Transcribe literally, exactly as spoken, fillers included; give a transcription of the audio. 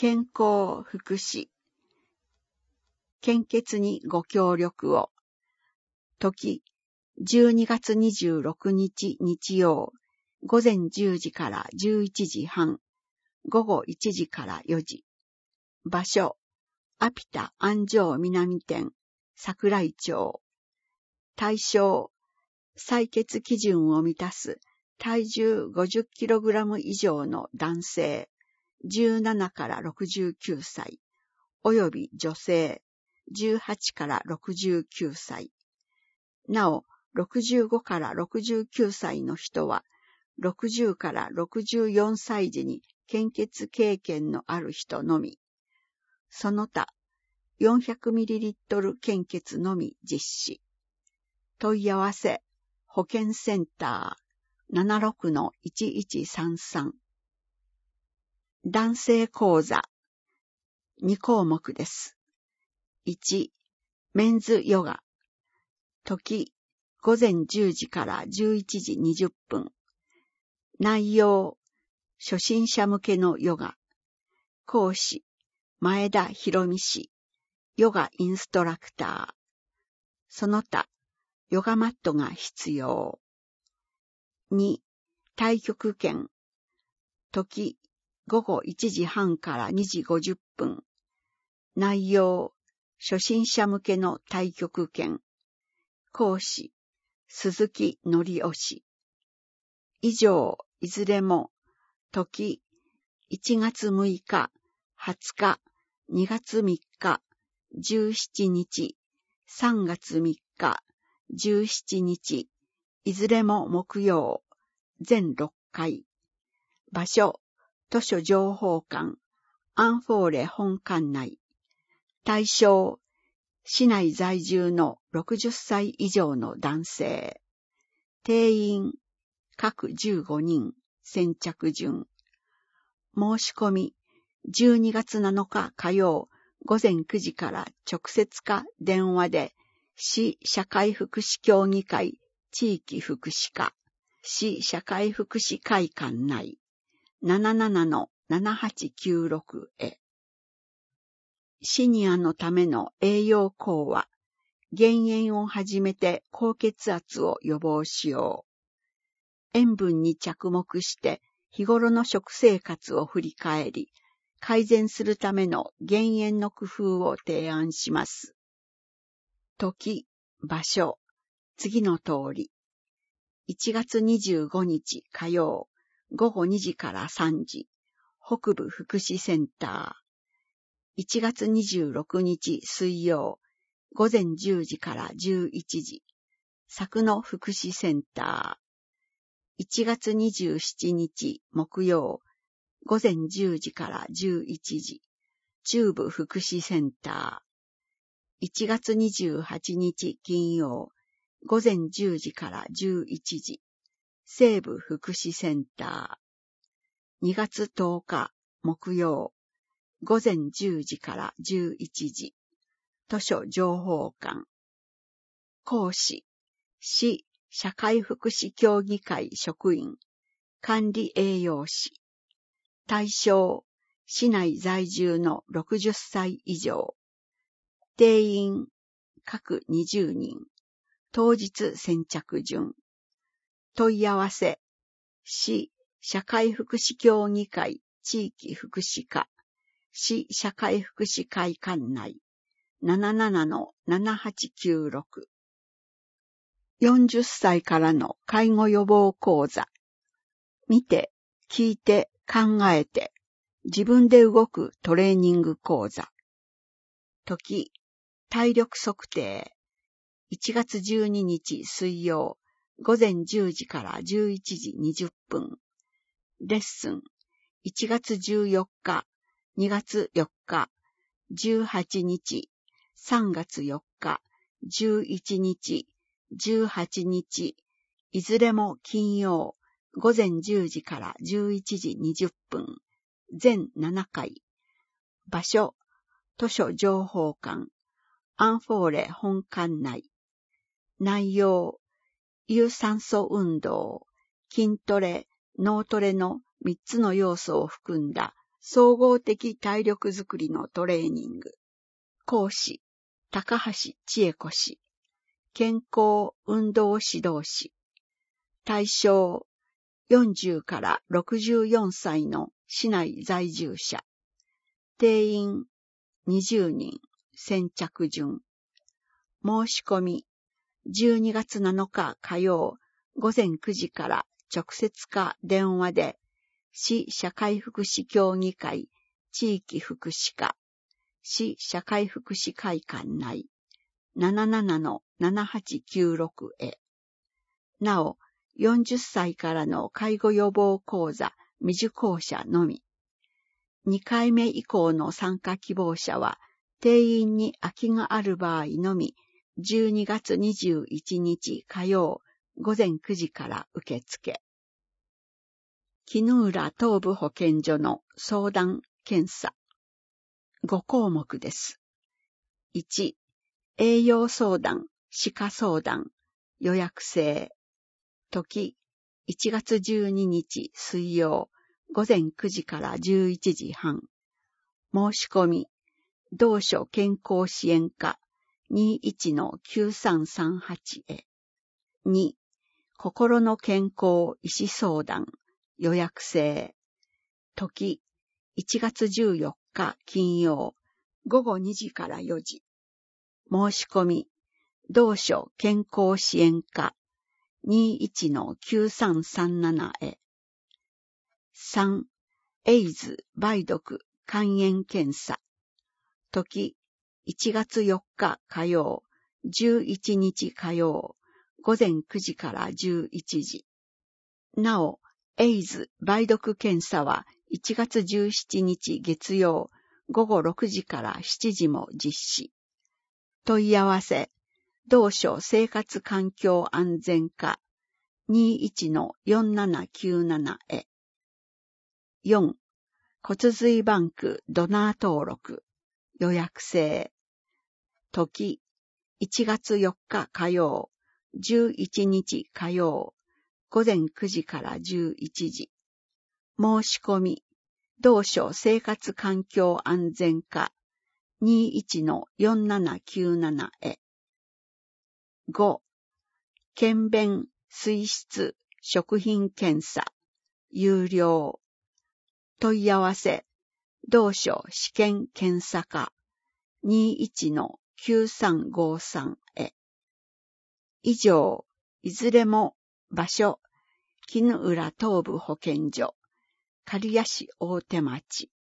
健康福祉。献血にご協力を。時、じゅうにがつにじゅうろくにち日曜、午前じゅうじからじゅういちじはん、午後いちじからよじ。場所、アピタ安城南店、桜井町。対象、採血基準を満たす体重 ごじゅっキログラム 以上の男性、じゅうななからろくじゅうきゅうさい、および女性、じゅうはちからろくじゅうきゅうさい。なお、ろくじゅうごからろくじゅうきゅうさいの人は、ろくじゅうからろくじゅうよんさい時に献血経験のある人のみ。その他、よんひゃくミリリットル 献血のみ実施。問い合わせ、保健センター ななろくのいちいちさんさん。男性講座に項目です。いち、メンズヨガ。時、午前じゅうじからじゅういちじにじゅっぷん。内容、初心者向けのヨガ。講師、前田博美氏。ヨガインストラクター。その他、ヨガマットが必要。に、太極拳。時、午後いちじはんからにじごじゅっぷん。内容、初心者向けの太極拳。講師、鈴木則夫氏。以上、いずれも、時、いちがつむいか、はつか、にがつみっか、じゅうしちにち、さんがつみっか、じゅうしちにち、いずれも木曜、全ろっかい。場所、図書情報館、アンフォーレ本館内。対象、市内在住のろくじゅっさい以上の男性。定員、各じゅうごにん、先着順。申し込み、じゅうにがつなのか火曜、午前くじから直接か電話で、市社会福祉協議会地域福祉課、市社会福祉会館内、ななななのななはちきゅうろく へ。シニアのための栄養講話、減塩をはじめて高血圧を予防しよう。塩分に着目して日頃の食生活を振り返り、改善するための減塩の工夫を提案します。時、場所、次の通り。いちがつにじゅうごにち火曜、午後にじからさんじ、北部福祉センター。いちがつにじゅうろくにち水曜、午前じゅうじからじゅういちじ、佐久野福祉センター。いちがつにじゅうしちにち木曜、午前じゅうじからじゅういちじ、中部福祉センター。いちがつにじゅうはちにち金曜、午前じゅうじからじゅういちじ、西部福祉センター。にがつとおか木曜、午前じゅうじからじゅういちじ、図書情報館。講師、市社会福祉協議会職員、管理栄養士。対象、市内在住のろくじゅっさい以上。定員、各にじゅうにん。当日先着順。問い合わせ、市社会福祉協議会地域福祉課、市社会福祉会館内、ななななのななはちきゅうろく。よんじゅっさいからの介護予防講座。見て、聞いて、考えて、自分で動くトレーニング講座。時、体力測定。いちがつじゅうににち水曜、午前じゅうじからじゅういちじにじゅっぷん。レッスン。いちがつじゅうよっか、にがつよっか、じゅうはちにち、さんがつよっか、じゅういちにち、じゅうはちにち、いずれも金曜、午前じゅうじからじゅういちじにじゅっぷん、全ななかい。場所、図書情報館、アンフォーレ本館内。内容、有酸素運動、筋トレ、脳トレのみっつの要素を含んだ総合的体力づくりのトレーニング。講師、高橋千恵子氏。健康運動指導士。対象、よんじゅうからろくじゅうよんさいの市内在住者。定員にじゅうにん、先着順。申し込み、じゅうにがつなのか火曜午前くじから直接か電話で、市社会福祉協議会地域福祉課、市社会福祉会館内 ななななのななはちきゅうろく へ。なお、よんじゅっさいからの介護予防講座未受講者のみ。にかいめ以降の参加希望者は、定員に空きがある場合のみ、じゅうにがつにじゅういちにち火曜午前くじから受付。絹浦東部保健所の相談検査。ごこうもくです。いち、栄養相談、歯科相談、予約制。時、いちがつじゅうににち水曜、午前くじからじゅういちじはん。申し込み、同所健康支援課 にじゅういちのきゅうさんさんはち へ。に、心の健康医師相談、予約制。時、いちがつじゅうよっか金曜、ごごにじからよじ。申し込み、同所健康支援課 にじゅういちのきゅうさんさんなな へ。さん、エイズ梅毒肝炎検査。時、いちがつよっか火曜、じゅういちにち火曜、午前くじからじゅういちじ。なお、エイズ梅毒検査はいちがつじゅうしちにち月曜、ごごろくじからしちじも実施。問い合わせ、同所生活環境安全課 にじゅういちのよんななきゅうなな へ。よん、骨髄バンクドナー登録、予約制。時、いちがつよっか火曜、じゅういちにち火曜、午前くじからじゅういちじ。申し込み、同所生活環境安全課 にじゅういちのよんななきゅうなな へ。ご、検便水質食品検査、有料。問い合わせ、同所試験検査課 にじゅういちのきゅうさんごさん へ。以上、いずれも場所、絹浦東部保健所、刈谷市大手町。